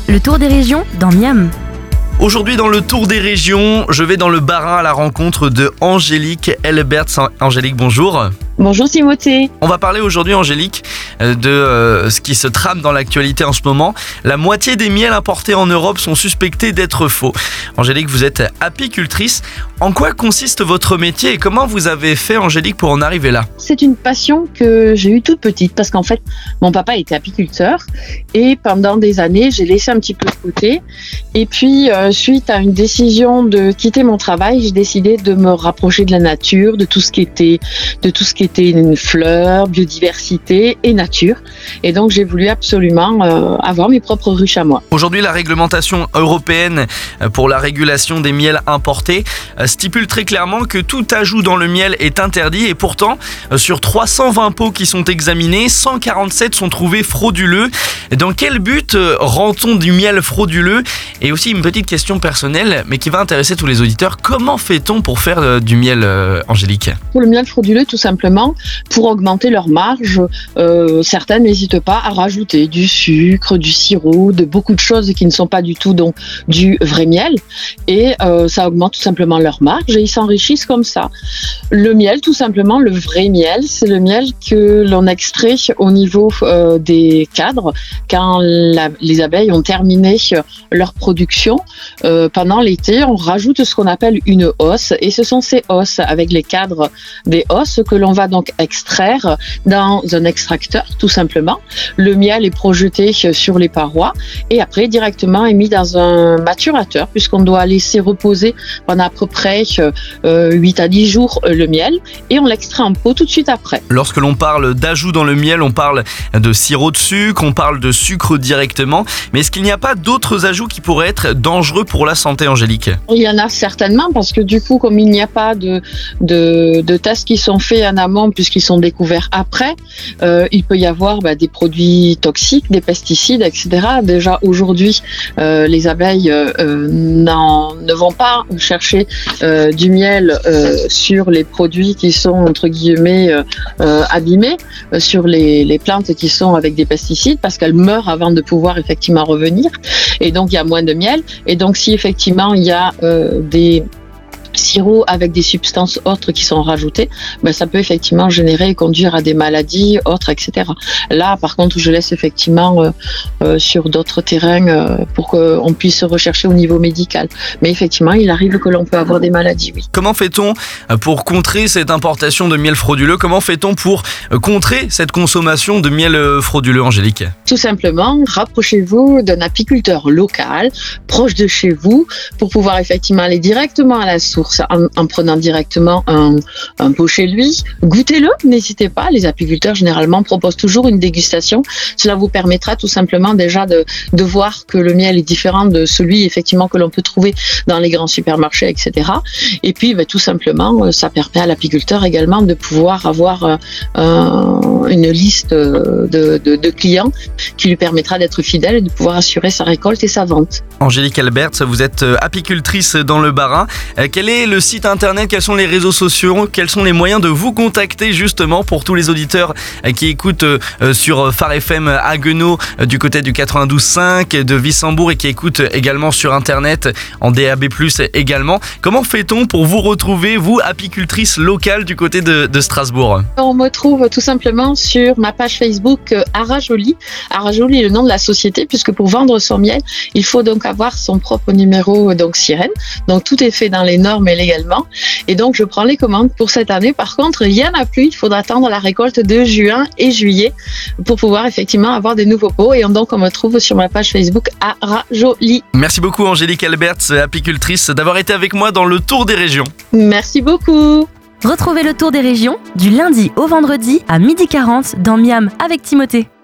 Le tour des régions dans Miam. Aujourd'hui dans le tour des régions, je vais dans le Bas-Rhin à la rencontre de Angélique Elberts. Angélique, bonjour. Bonjour Timothée. On va parler aujourd'hui, Angélique, de ce qui se trame dans l'actualité en ce moment. La moitié des miels importés en Europe sont suspectés d'être faux. Angélique, vous êtes apicultrice. En quoi consiste votre métier et comment vous avez fait, Angélique, pour en arriver là ? C'est une passion que j'ai eue toute petite parce qu'en fait, mon papa était apiculteur et pendant des années, j'ai laissé un petit peu de côté. Et puis, suite à une décision de quitter mon travail, j'ai décidé de me rapprocher de la nature, de tout ce qui était une fleur, biodiversité et nature. Et donc, j'ai voulu absolument avoir mes propres ruches à moi. Aujourd'hui, la réglementation européenne pour la régulation des miels importés stipule très clairement que tout ajout dans le miel est interdit et pourtant, sur 320 pots qui sont examinés, 147 sont trouvés frauduleux. Dans quel but rend-on du miel frauduleux ? Et aussi une petite question personnelle, mais qui va intéresser tous les auditeurs. Comment fait-on pour faire du miel, Angélique ? Pour le miel frauduleux, tout simplement, pour augmenter leur marge, certains n'hésitent pas à rajouter du sucre, du sirop, de beaucoup de choses qui ne sont pas du tout donc du vrai miel. Et ça augmente tout simplement leur marge et ils s'enrichissent comme ça. Le miel, tout simplement, le vrai miel, c'est le miel que l'on extrait au niveau des cadres quand les abeilles ont terminé leur production. Pendant l'été, on rajoute ce qu'on appelle une hausse et ce sont ces hausses avec les cadres des hausses que l'on va donc extraire dans un extracteur, tout simplement. Le miel est projeté sur les parois et après directement est mis dans un maturateur puisqu'on doit laisser reposer pendant à peu près 8 à 10 jours le miel et on l'extrait en pot tout de suite après. Lorsque l'on parle d'ajout dans le miel, on parle de sirop de sucre, on parle de sucre directement, mais est-ce qu'il n'y a pas d'autres ajouts qui pourraient être dangereux pour la santé, Angélique ? Il y en a certainement parce que du coup, comme il n'y a pas de tests qui sont faits en amont puisqu'ils sont découverts après, il peut y avoir des produits toxiques, des pesticides, etc. Déjà aujourd'hui, les abeilles ne vont pas chercher du miel sur les produits qui sont entre guillemets abîmés, sur les plantes qui sont avec des pesticides parce qu'elles meurent avant de pouvoir effectivement revenir et donc il y a moins de miel et donc si effectivement il y a des sirops avec des substances autres qui sont rajoutées, ça peut effectivement générer et conduire à des maladies autres, etc. Là, par contre, je laisse effectivement sur d'autres terrains pour qu'on puisse rechercher au niveau médical. Mais effectivement, il arrive que l'on peut avoir des maladies, oui. Comment fait-on pour contrer cette importation de miel frauduleux ? Comment fait-on pour contrer cette consommation de miel frauduleux, Angélique ? Tout simplement, rapprochez-vous d'un apiculteur local, proche de chez vous, pour pouvoir effectivement aller directement à la source en prenant directement un pot chez lui. Goûtez-le, n'hésitez pas. Les apiculteurs généralement proposent toujours une dégustation. Cela vous permettra tout simplement déjà de voir que le miel est différent de celui effectivement que l'on peut trouver dans les grands supermarchés, etc. Et puis tout simplement, ça permet à l'apiculteur également de pouvoir avoir une liste de clients qui lui permettra d'être fidèle et de pouvoir assurer sa récolte et sa vente. Angélique Elberts, vous êtes apicultrice dans le Bas-Rhin. Quel est le site internet ? Quels sont les réseaux sociaux ? Quels sont les moyens de vous contacter justement pour tous les auditeurs qui écoutent sur Phare FM Haguenau du côté du 92.5 de Wissembourg et qui écoutent également sur internet en DAB+ également. Comment fait-on pour vous retrouver, vous, apicultrice locale du côté de Strasbourg ? On me trouve tout simplement sur ma page Facebook Arajoli. Arajoli est le nom de la société puisque pour vendre son miel, il faut donc avoir son propre numéro donc sirène. Donc tout est fait dans les normes et légalement. Et donc je prends les commandes pour cette année. Par contre, il n'y en a plus. Il faudra attendre la récolte de juin et juillet pour pouvoir effectivement avoir des nouveaux pots. Et donc on me trouve sur ma page Facebook Arajoli. Merci beaucoup Angélique Elberts, apicultrice, d'avoir été avec moi dans le Tour des régions. Merci beaucoup. Retrouvez le tour des régions du lundi au vendredi à 12h40 dans Miam avec Timothée.